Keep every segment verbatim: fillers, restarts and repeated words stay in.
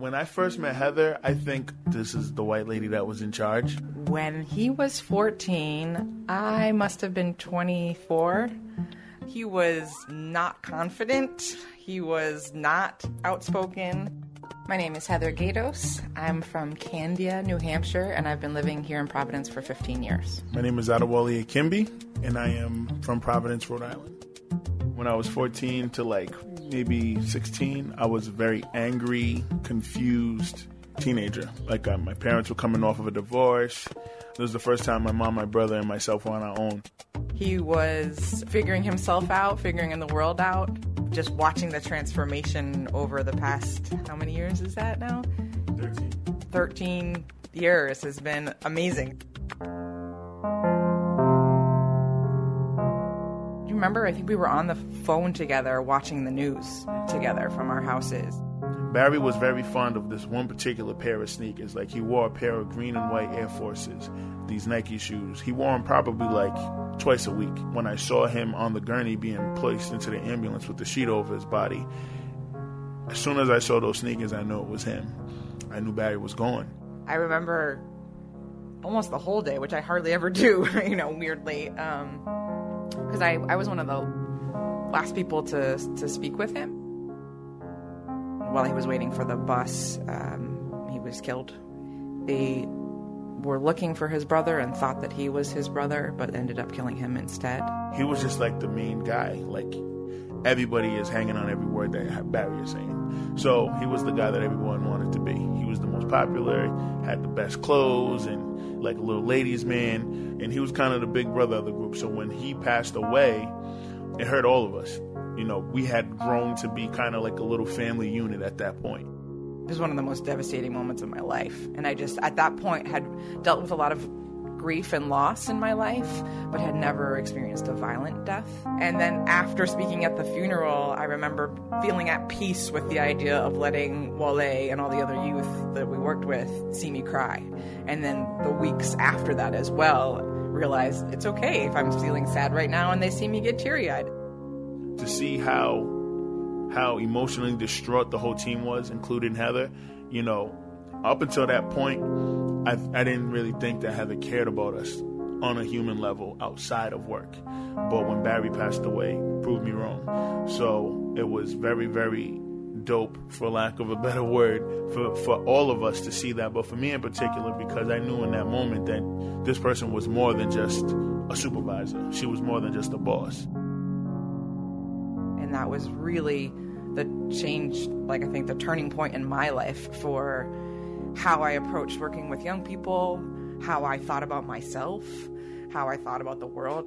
When I first met Heather, I think this is the white lady that was in charge. When he was fourteen, I must have been twenty-four. He was not confident. He was not outspoken. My name is Heather Gatos. I'm from Candia, New Hampshire, and I've been living here in Providence for fifteen years. My name is Adewale Akimbi, and I am from Providence, Rhode Island. When I was fourteen to like maybe sixteen, I was a very angry, confused teenager. Like uh, my parents were coming off of a divorce. It was the first time my mom, my brother, and myself were on our own. He was figuring himself out, figuring the world out, just watching the transformation over the past, how many years is that now? thirteen. thirteen years has been amazing. You remember, I think we were on the phone together watching the news together from our houses. Barry was very fond of this one particular pair of sneakers. Like, he wore a pair of green and white Air Forces, these Nike shoes. He wore them probably like twice a week. When I saw him on the gurney being placed into the ambulance with the sheet over his body, as soon as I saw those sneakers, I knew it was him. I knew Barry was gone. I remember almost the whole day, which I hardly ever do, you know, weirdly, um, because I, I was one of the last people to to speak with him. While he was waiting for the bus, um, he was killed. They were looking for his brother and thought that he was his brother, but ended up killing him instead. He was just like the main guy. Like, everybody is hanging on every word that Barry is saying. So he was the guy that everyone wanted to be. He was the most popular, had the best clothes, and like a little ladies' man. And he was kind of the big brother of the group. So when he passed away, it hurt all of us. You know, we had grown to be kind of like a little family unit at that point. It was one of the most devastating moments of my life. And I just, at that point, had dealt with a lot of grief and loss in my life, but had never experienced a violent death. And then after speaking at the funeral, I remember feeling at peace with the idea of letting Wale and all the other youth that we worked with see me cry. And then the weeks after that as well, realized it's okay if I'm feeling sad right now and they see me get teary-eyed. To see how how emotionally distraught the whole team was, including Heather, you know, up until that point, I, I didn't really think that Heather cared about us on a human level outside of work. But when Barry passed away, proved me wrong. So it was very, very dope, for lack of a better word, for, for all of us to see that. But for me in particular, because I knew in that moment that this person was more than just a supervisor. She was more than just a boss. And that was really the change, like I think the turning point in my life for how I approached working with young people, how I thought about myself, how I thought about the world.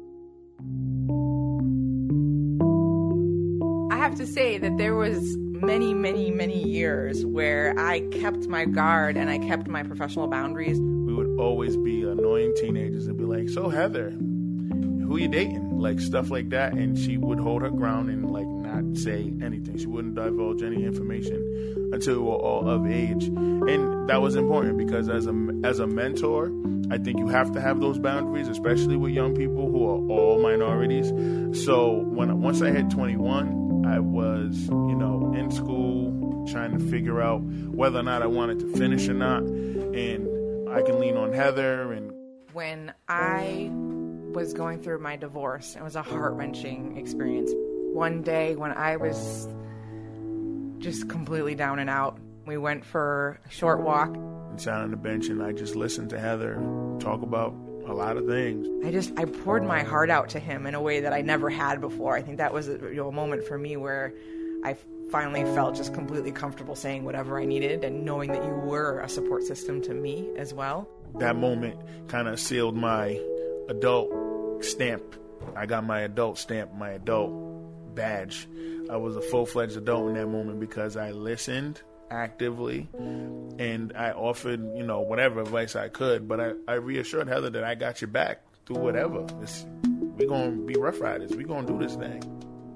I have to say that there was many, many, many years where I kept my guard and I kept my professional boundaries. We would always be annoying teenagers and be like, so Heather, who you dating? Like stuff like that. And she would hold her ground and like not say anything. She wouldn't divulge any information until we were all of age. And that was important because as a, as a mentor, I think you have to have those boundaries, especially with young people who are all minorities. So when once I hit twenty-one, I was, you know, in school trying to figure out whether or not I wanted to finish or not. And I can lean on Heather. And when I was going through my divorce, it was a heart-wrenching experience. One day when I was just completely down and out, we went for a short walk. And sat on the bench and I just listened to Heather talk about a lot of things. I just, I poured my heart out to him in a way that I never had before. I think that was a, you know, a moment for me where I finally felt just completely comfortable saying whatever I needed and knowing that you were a support system to me as well. That moment kind of sealed my adult stamp. I got my adult stamp, my adult badge. I was a full-fledged adult in that moment because I listened actively and I offered, you know, whatever advice I could, but I, I reassured Heather that I got your back through whatever. It's, we're going to be Rough Riders. We're going to do this thing.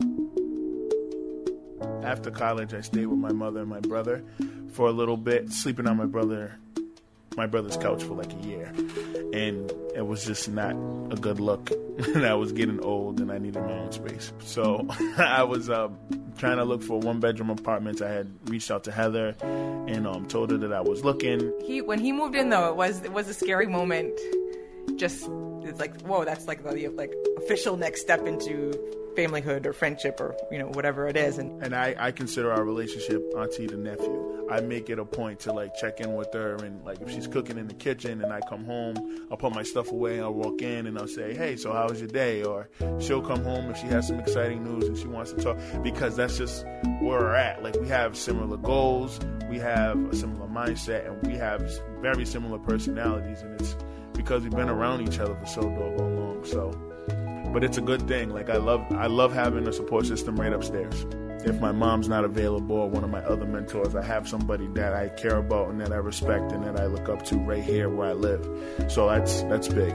After college, I stayed with my mother and my brother for a little bit, sleeping on my brother my brother's couch for like a year, and it was just not a good look. And I was getting old and I needed my own space, so I was uh, trying to look for one-bedroom apartments. I had reached out to Heather and um, told her that I was looking. He when he moved in, though, it was it was a scary moment. Just it's like, whoa, that's like the like official next step into familyhood or friendship or, you know, whatever it is. And and I, I consider our relationship auntie to nephew. I make it a point to like check in with her, and like if she's cooking in the kitchen and I come home, I'll put my stuff away, I'll walk in and I'll say, hey, so how was your day? Or she'll come home if she has some exciting news and she wants to talk, because that's just where we're at. Like, we have similar goals, we have a similar mindset, and we have very similar personalities, and it's because we've been around each other for so doggone long. So, but it's a good thing. Like, I love I love having a support system right upstairs. If my mom's not available or one of my other mentors, I have somebody that I care about and that I respect and that I look up to right here where I live. So that's that's big.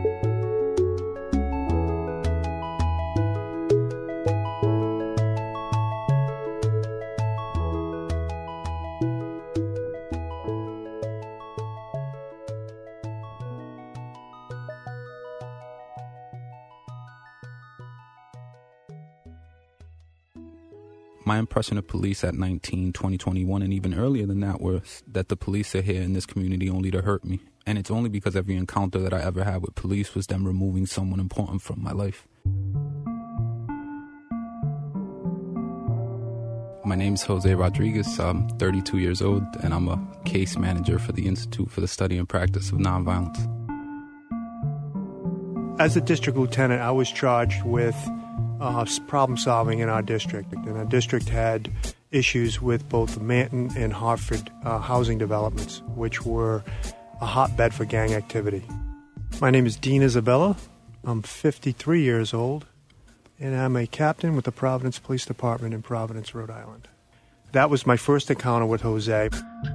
My impression of police at nineteen, twenty, twenty-one, and even earlier than that was that the police are here in this community only to hurt me. And it's only because every encounter that I ever had with police was them removing someone important from my life. My name's Jose Rodriguez. I'm thirty-two years old, and I'm a case manager for the Institute for the Study and Practice of Nonviolence. As a district lieutenant, I was charged with Uh, problem solving in our district. And our district had issues with both the Manton and Hartford uh, housing developments, which were a hotbed for gang activity. My name is Dean Isabella. I'm fifty-three years old, and I'm a captain with the Providence Police Department in Providence, Rhode Island. That was my first encounter with Jose.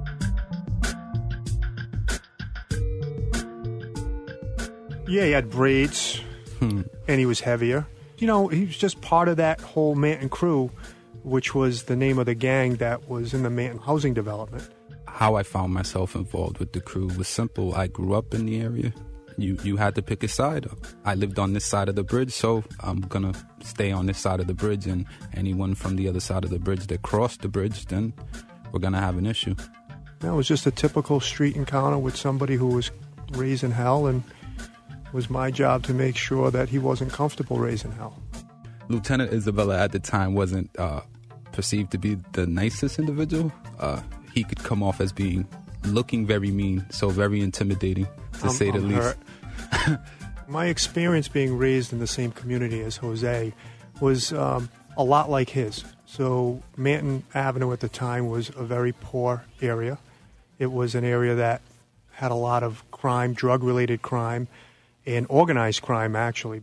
Yeah, he had braids, hmm. and he was heavier. You know, he was just part of that whole Manton crew, which was the name of the gang that was in the Manton housing development. How I found myself involved with the crew was simple. I grew up in the area. You you had to pick a side. I lived on this side of the bridge, so I'm going to stay on this side of the bridge, and anyone from the other side of the bridge that crossed the bridge, then we're going to have an issue. That was just a typical street encounter with somebody who was raising hell, and it was my job to make sure that he wasn't comfortable raising hell. Lieutenant Isabella at the time wasn't uh, perceived to be the nicest individual. Uh, he could come off as being looking very mean, so very intimidating, to I'm, say the I'm least. My experience being raised in the same community as Jose was um, a lot like his. So Manton Avenue at the time was a very poor area. It was an area that had a lot of crime, drug-related crime, and organized crime, actually.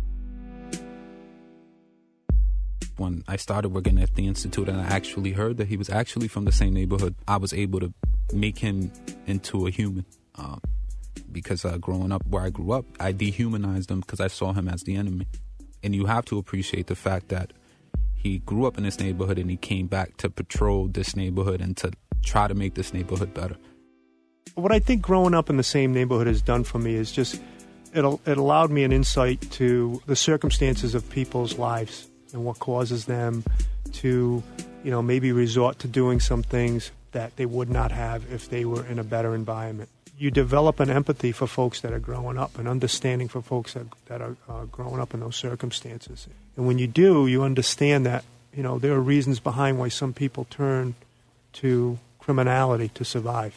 When I started working at the Institute and I actually heard that he was actually from the same neighborhood, I was able to make him into a human. Um, because uh, growing up where I grew up, I dehumanized him because I saw him as the enemy. And you have to appreciate the fact that he grew up in this neighborhood and he came back to patrol this neighborhood and to try to make this neighborhood better. What I think growing up in the same neighborhood has done for me is just It, it allowed me an insight to the circumstances of people's lives and what causes them to, you know, maybe resort to doing some things that they would not have if they were in a better environment. You develop an empathy for folks that are growing up, an understanding for folks that, that are uh, growing up in those circumstances. And when you do, you understand that, you know, there are reasons behind why some people turn to criminality to survive.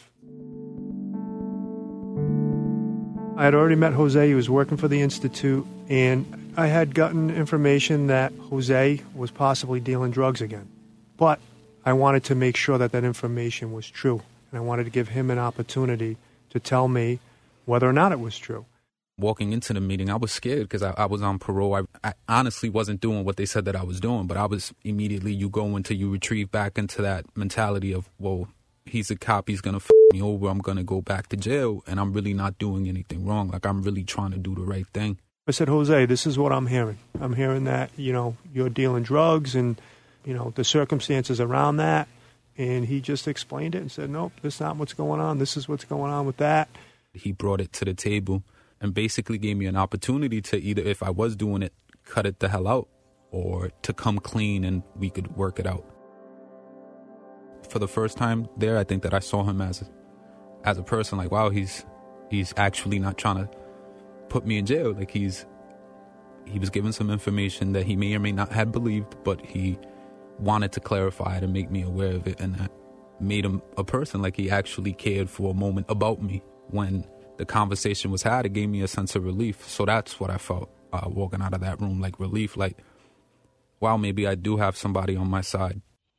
I had already met Jose. He was working for the Institute, and I had gotten information that Jose was possibly dealing drugs again. But I wanted to make sure that that information was true, and I wanted to give him an opportunity to tell me whether or not it was true. Walking into the meeting, I was scared because I, I was on parole. I, I honestly wasn't doing what they said that I was doing, but I was immediately, you go into, you retrieve back into that mentality of, whoa, he's a cop, he's going to f*** me over, I'm going to go back to jail, and I'm really not doing anything wrong. Like, I'm really trying to do the right thing. I said, Jose, this is what I'm hearing. I'm hearing that, you know, you're dealing drugs and, you know, the circumstances around that. And he just explained it and said, nope, that's not what's going on. This is what's going on with that. He brought it to the table and basically gave me an opportunity to either, if I was doing it, cut it the hell out, or to come clean and we could work it out. For the first time there, I think that I saw him as as a person, like, wow, he's he's actually not trying to put me in jail. Like, he's he was given some information that he may or may not have believed, but he wanted to clarify it and make me aware of it, and that made him a person. Like, he actually cared for a moment about me. When the conversation was had, it gave me a sense of relief. So that's what I felt uh, walking out of that room, like relief, like, wow, maybe I do have somebody on my side.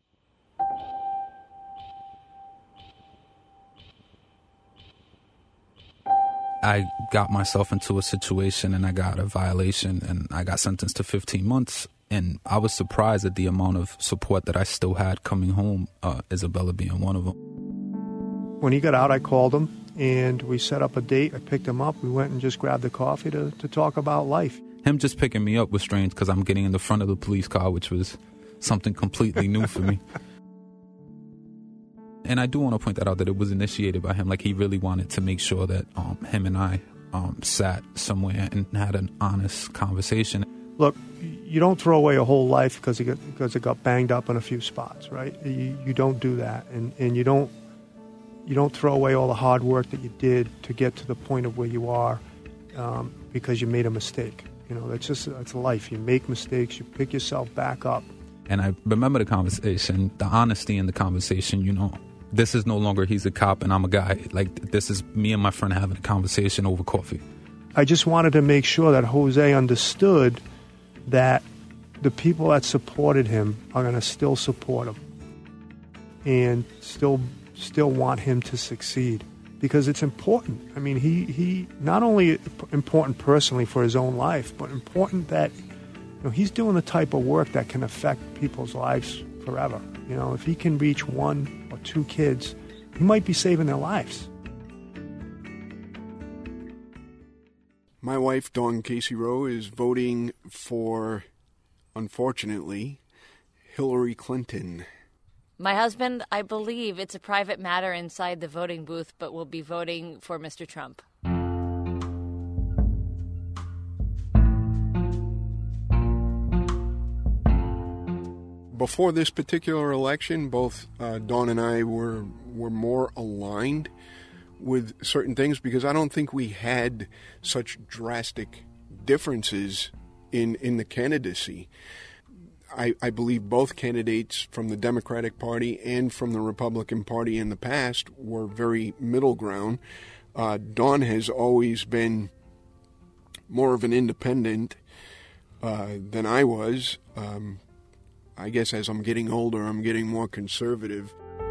I got myself into a situation and I got a violation and I got sentenced to fifteen months. And I was surprised at the amount of support that I still had coming home, uh, Isabella being one of them. When he got out, I called him and we set up a date. I picked him up. We went and just grabbed a coffee to, to talk about life. Him just picking me up was strange because I'm getting in the front of the police car, which was something completely new for me. And I do want to point that out, that it was initiated by him. Like, he really wanted to make sure that um, him and I um, sat somewhere and had an honest conversation. Look, you don't throw away a whole life because it got, because it got banged up in a few spots, right? You, you don't do that, and, and you don't you don't throw away all the hard work that you did to get to the point of where you are um, because you made a mistake. You know, that's just that's life. You make mistakes, you pick yourself back up. And I remember the conversation, the honesty in the conversation. You know, this is no longer he's a cop and I'm a guy. Like, this is me and my friend having a conversation over coffee. I just wanted to make sure that Jose understood that the people that supported him are going to still support him and still still want him to succeed, because it's important. I mean, he, he not only important personally for his own life, but important that, you know, he's doing the type of work that can affect people's lives forever. You know, if he can reach one or two kids, he might be saving their lives. My wife, Dawn Casey Rowe, is voting for, unfortunately, Hillary Clinton. My husband, I believe it's a private matter inside the voting booth, but will be voting for Mister Trump. Before this particular election, both uh, Dawn and I were were more aligned with certain things, because I don't think we had such drastic differences in, in the candidacy. I, I believe both candidates from the Democratic Party and from the Republican Party in the past were very middle ground. Uh, Dawn has always been more of an independent uh, than I was. Um, I guess as I'm getting older, I'm getting more conservative.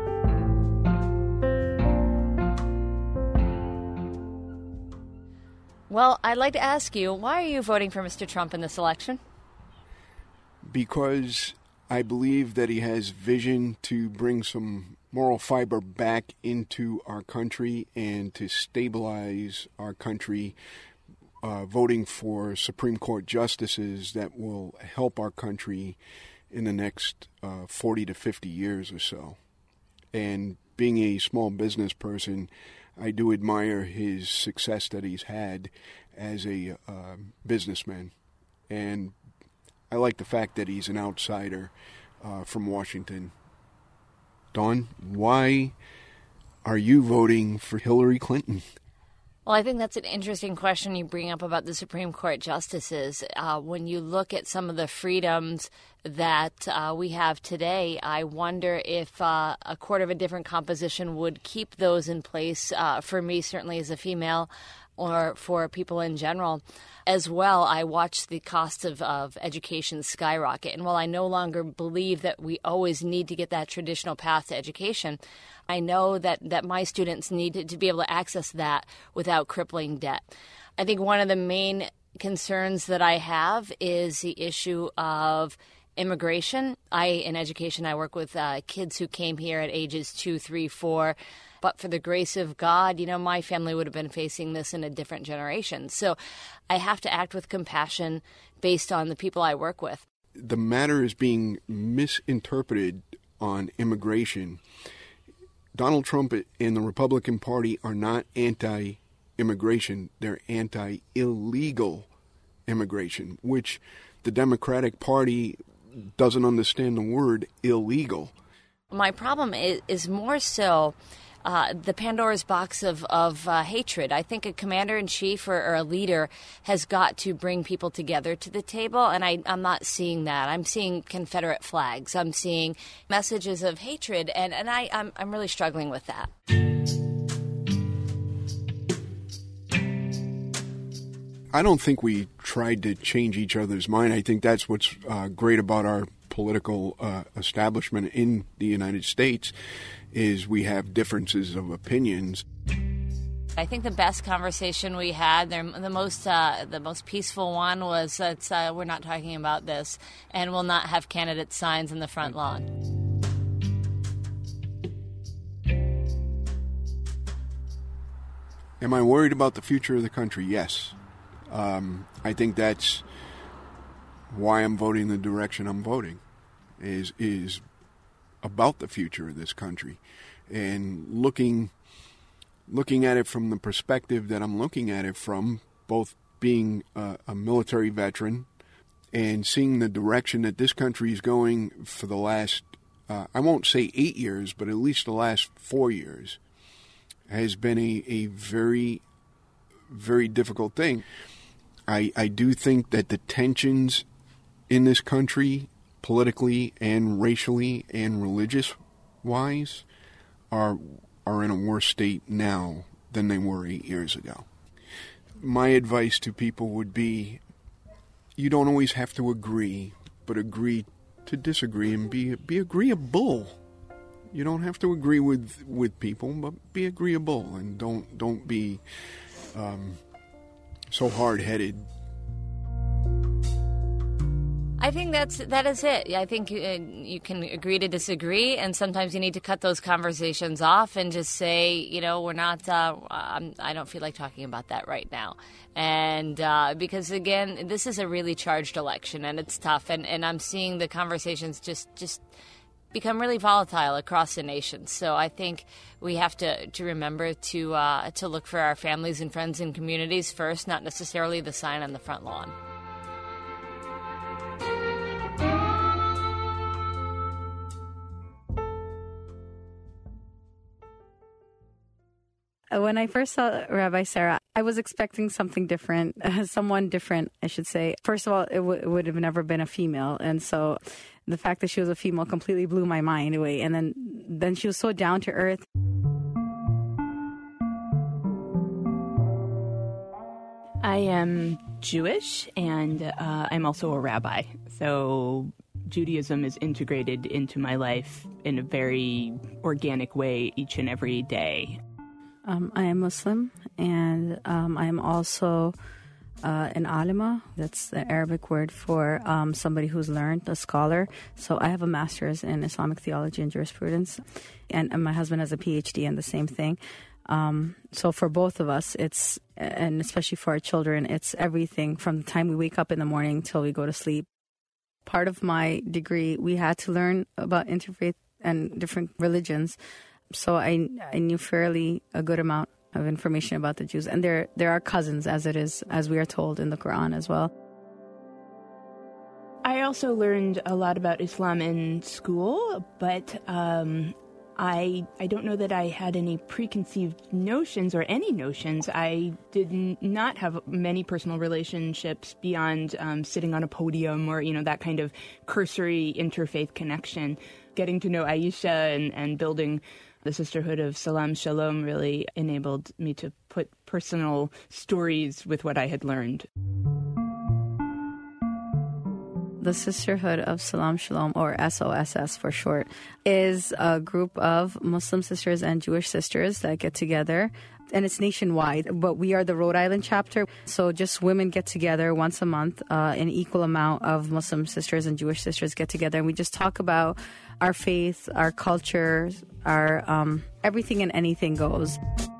Well, I'd like to ask you, why are you voting for Mister Trump in this election? Because I believe that he has vision to bring some moral fiber back into our country and to stabilize our country, uh, voting for Supreme Court justices that will help our country in the next uh, forty to fifty years or so. And being a small business person, I do admire his success that he's had as a uh, businessman. And I like the fact that he's an outsider uh, from Washington. Dawn, why are you voting for Hillary Clinton? Well, I think that's an interesting question you bring up about the Supreme Court justices. Uh, when you look at some of the freedoms that uh, we have today, I wonder if uh, a court of a different composition would keep those in place, uh, for me, certainly as a female, or for people in general. As well, I watched the cost of, of education skyrocket. And while I no longer believe that we always need to get that traditional path to education, I know that, that my students need to, to be able to access that without crippling debt. I think one of the main concerns that I have is the issue of immigration. I, in education, I work with uh, kids who came here at ages two, three, four. But for the grace of God, you know, my family would have been facing this in a different generation. So I have to act with compassion based on the people I work with. The matter is being misinterpreted on immigration. Donald Trump and the Republican Party are not anti-immigration. They're anti-illegal immigration, which the Democratic Party doesn't understand the word illegal. My problem is, is more so uh, the Pandora's box of, of uh, hatred. I think a commander-in-chief or, or a leader has got to bring people together to the table, and I, I'm not seeing that. I'm seeing Confederate flags. I'm seeing messages of hatred, and, and I, I'm, I'm really struggling with that. I don't think we tried to change each other's mind. I think that's what's uh, great about our political uh, establishment in the United States is we have differences of opinions. I think the best conversation we had, the most uh, the most peaceful one, was that uh, we're not talking about this and we'll not have candidate signs in the front lawn. Am I worried about the future of the country? Yes. Um, I think that's why I'm voting the direction I'm voting, is is about the future of this country, and looking looking at it from the perspective that I'm looking at it from, both being a, a military veteran and seeing the direction that this country is going for the last, uh, I won't say eight years, but at least the last four years, has been a, a very, very difficult thing. I, I do think that the tensions in this country, politically and racially and religious-wise, are are in a worse state now than they were eight years ago. My advice to people would be, you don't always have to agree, but agree to disagree and be be agreeable. You don't have to agree with, with people, but be agreeable, and don't don't be um, so hard-headed. I think that's that is it. I think you, uh, you can agree to disagree, and sometimes you need to cut those conversations off and just say, you know, we're not. Uh, I'm, I don't feel like talking about that right now, and uh, because again, this is a really charged election, and it's tough, and, and I'm seeing the conversations just just. become really volatile across the nation. So I think we have to, to remember to uh, to look for our families and friends and communities first, not necessarily the sign on the front lawn. When I first saw Rabbi Sarah, I was expecting something different, someone different, I should say. First of all, it, w- it would have never been a female. And so the fact that she was a female completely blew my mind away. And then, then she was so down to earth. I am Jewish, and uh, I'm also a rabbi. So Judaism is integrated into my life in a very organic way each and every day. Um, I am Muslim, and um, I am also uh, an alima. That's the Arabic word for um, somebody who's learned, a scholar. So I have a master's in Islamic theology and jurisprudence, and, and my husband has a P H D in the same thing. Um, so for both of us, it's, and especially for our children, it's everything from the time we wake up in the morning till we go to sleep. Part of my degree, we had to learn about interfaith and different religions. So I I knew fairly a good amount of information about the Jews. And they're, they're our cousins, as it is, as we are told in the Quran as well. I also learned a lot about Islam in school, but um, I I don't know that I had any preconceived notions or any notions. I did not have many personal relationships beyond um, sitting on a podium or, you know, that kind of cursory interfaith connection. Getting to know Aisha and, and building the Sisterhood of Salam Shalom really enabled me to put personal stories with what I had learned. The Sisterhood of Salam Shalom, or S O S S for short, is a group of Muslim sisters and Jewish sisters that get together. And it's nationwide, but we are the Rhode Island chapter. So just women get together once a month. Uh, an equal amount of Muslim sisters and Jewish sisters get together. And we just talk about our faith, our culture, our um, everything and anything goes.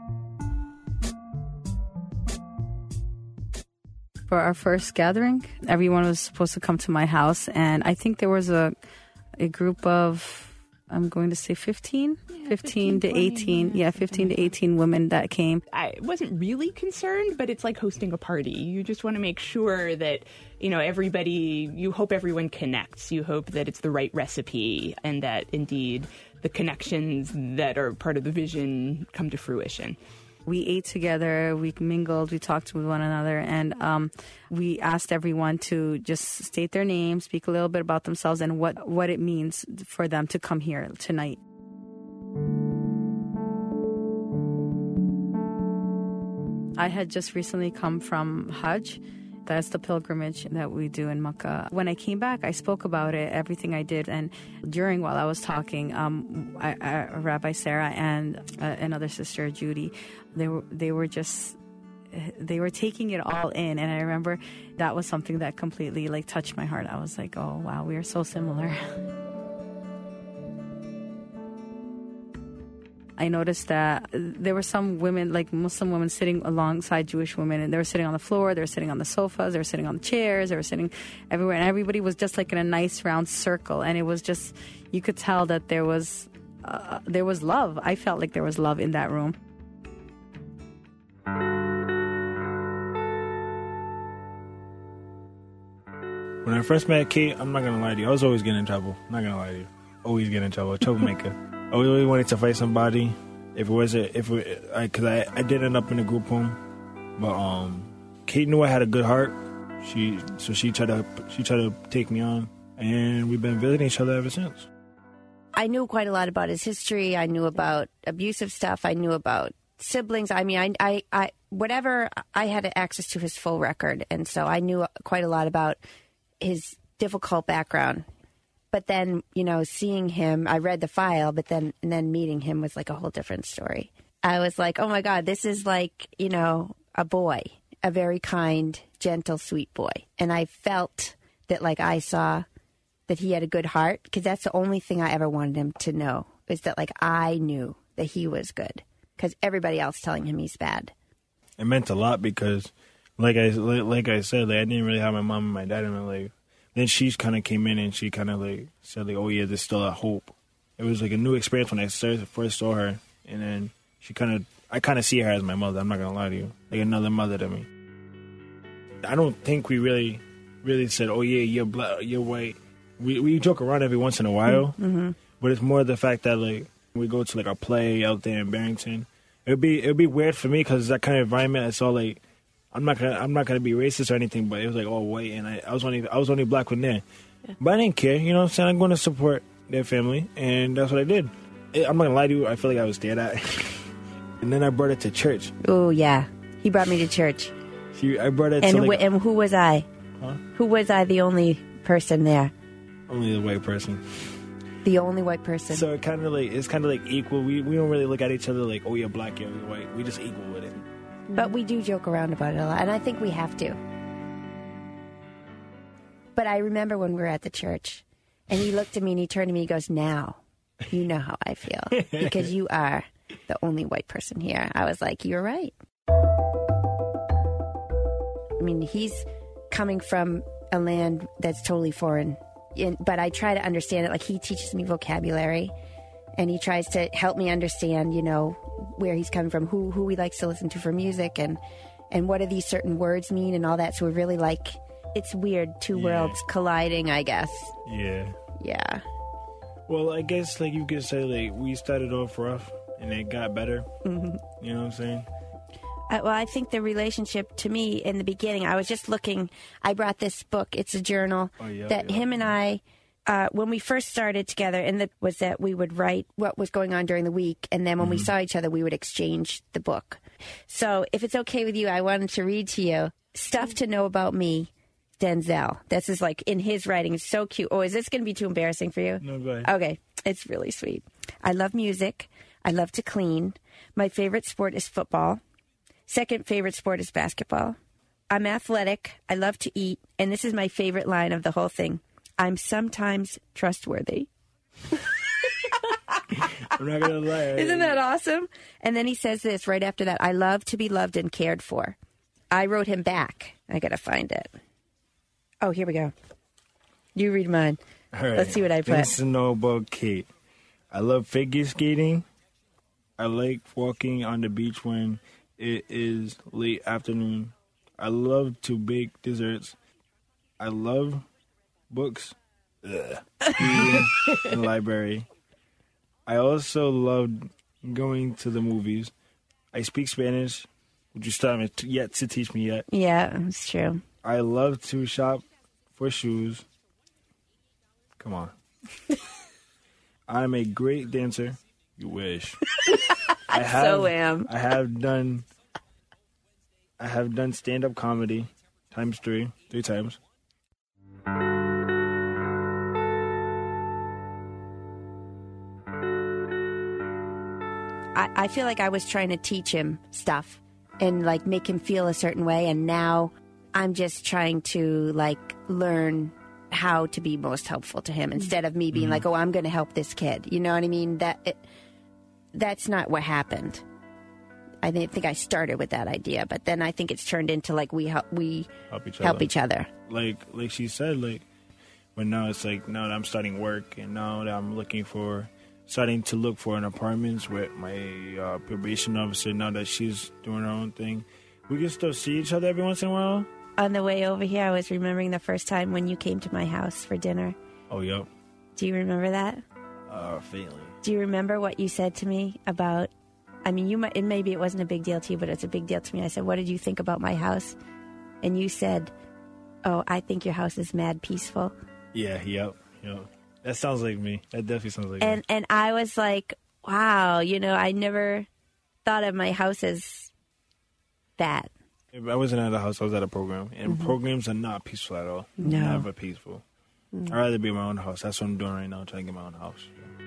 For our first gathering, everyone was supposed to come to my house. And I think there was a, a group of I'm going to say fifteen, Yeah, fifteen, fifteen, to twenty, eighteen. yeah, Yeah, fifteen to eighteen women that came. I wasn't really concerned, but it's like hosting a party. You just want to make sure that, you know, everybody, you hope everyone connects. You hope that it's the right recipe and that indeed the connections that are part of the vision come to fruition. We ate together, we mingled, we talked with one another, and um, we asked everyone to just state their name, speak a little bit about themselves, and what, what it means for them to come here tonight. I had just recently come from Hajj. That's the pilgrimage that we do in Makkah. When I came back, I spoke about it, everything I did. And during, while I was talking, um, I, I, Rabbi Sarah and uh, another sister, Judy, they were they were just, they were taking it all in. And I remember that was something that completely like touched my heart. I was like, oh, wow, we are so similar. I noticed that there were some women, like Muslim women, sitting alongside Jewish women, and they were sitting on the floor, they were sitting on the sofas, they were sitting on the chairs, they were sitting everywhere, and everybody was just like in a nice round circle, and it was just, you could tell that there was, uh, there was love. I felt like there was love in that room. When I first met Kate, I'm not gonna lie to you, I was always getting in trouble. I'm not gonna lie to you, always getting in trouble, troublemaker. I always wanted to fight somebody. If it was a, if it, I, cause I, I did end up in a group home, but um, Kate knew I had a good heart. She, so she tried to, she tried to take me on, and we've been visiting each other ever since. I knew quite a lot about his history. I knew about abusive stuff. I knew about siblings. I mean, I, I, I whatever. I had access to his full record, and so I knew quite a lot about his difficult background. But then, you know, seeing him, I read the file, but then and then meeting him was like a whole different story. I was like, oh my God, this is like, you know, a boy, a very kind, gentle, sweet boy. And I felt that like I saw that he had a good heart, because that's the only thing I ever wanted him to know, is that like I knew that he was good, because everybody else telling him he's bad. It meant a lot because, like I, like I said, like I didn't really have my mom and my dad in my life. Then she kind of came in and she kind of like said like, oh yeah, there's still a hope. It was like a new experience when I first saw her, and then she kind of, I kind of see her as my mother. I'm not gonna lie to you, like another mother to me. I don't think we really, really said, oh yeah, you're black, you're white. We we joke around every once in a while, Mm-hmm. but it's more the fact that like we go to like a play out there in Barrington. It'd be it'd be weird for me because that kind of environment. I saw like. I'm not gonna I'm not gonna be racist or anything, but it was like all white, and I, I was only I was only black when there, yeah. But I didn't care, you know what I'm saying? I'm going to support their family, and that's what I did. I'm not gonna lie to you, I feel like I was stared at, and then I brought it to church. Oh yeah, he brought me to church. She, I brought it and to like, wh- and who was I? Huh? Who was I? The only person there. Only the white person. The only white person. So it kind of like it's kind of like equal. We we don't really look at each other like, oh you're black, you're white. We just equal with it. But we do joke around about it a lot, and I think we have to. But I remember when we were at the church, and he looked at me and he turned to me and he goes, now, you know how I feel, because you are the only white person here. I was like, you're right. I mean, he's coming from a land that's totally foreign, in, but I try to understand it. Like, he teaches me vocabulary, and he tries to help me understand, you know, where he's coming from, who who he likes to listen to for music, and and what do these certain words mean and all that. So we really like, it's weird, two yeah. worlds colliding, I guess. Yeah. Yeah. Well, I guess like you could say like we started off rough and it got better. Mm-hmm. You know what I'm saying? Uh, well, I think the relationship to me in the beginning, I was just looking, I brought this book, it's a journal oh, yeah, that yeah. him and I, Uh, when we first started together, and the, was that we would write what was going on during the week, and then when mm-hmm. we saw each other, we would exchange the book. So if it's okay with you, I wanted to read to you Stuff to Know About Me, Denzel. This is like in his writing. It's so cute. Oh, is this going to be too embarrassing for you? No, go ahead. Okay. It's really sweet. I love music. I love to clean. My favorite sport is football. Second favorite sport is basketball. I'm athletic. I love to eat. And this is my favorite line of the whole thing. I'm sometimes trustworthy. I'm not going to lie. Isn't that awesome? And then he says this right after that. I love to be loved and cared for. I wrote him back. I got to find it. Oh, here we go. You read mine. All right. Let's see what I put. Things to know about Kate. I love figure skating. I like walking on the beach when it is late afternoon. I love to bake desserts. I love books. Ugh. Reading in the library. I also love going to the movies. I speak Spanish, which you still haven't yet to teach me yet. Yeah, it's true. I love to shop for shoes. Come on. I'm a great dancer. You wish. I have, so am. I have done. I have done stand-up comedy times three, three times. I, I feel like I was trying to teach him stuff and like make him feel a certain way, and now I'm just trying to like learn how to be most helpful to him instead of me being mm-hmm. like, oh, I'm going to help this kid. You know what I mean? That it, that's not what happened. I didn't think I started with that idea, but then I think it's turned into like we help we help each help other. each other. Like like she said, like when now it's like now that I'm starting work and now that I'm looking for starting to look for an apartments with my uh, probation officer. Now that she's doing her own thing, we can still see each other every once in a while. On the way over here, I was remembering the first time when you came to my house for dinner. Oh, yep. Do you remember that? Uh, faintly. Do you remember what you said to me about, I mean, you might, and maybe it wasn't a big deal to you, but it's a big deal to me. I said, what did you think about my house? And you said, oh, I think your house is mad peaceful. Yeah, yep, yep. That sounds like me. That definitely sounds like and, me. And I was like, wow, you know, I never thought of my house as that. I wasn't at a house, I was at a program. And Mm-hmm. programs are not peaceful at all. No. Never peaceful. Mm. I'd rather be in my own house. That's what I'm doing right now, trying to get my own house.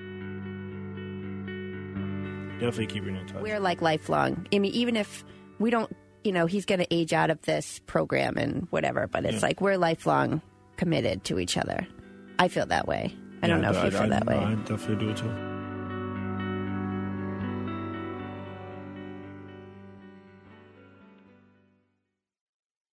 Definitely keeping in touch. We're like lifelong. I mean, even if we don't, you know, he's going to age out of this program and whatever, but it's yeah. like we're lifelong committed to each other. I feel that way. I yeah, don't know I, if you I, feel I, that way. I definitely do too.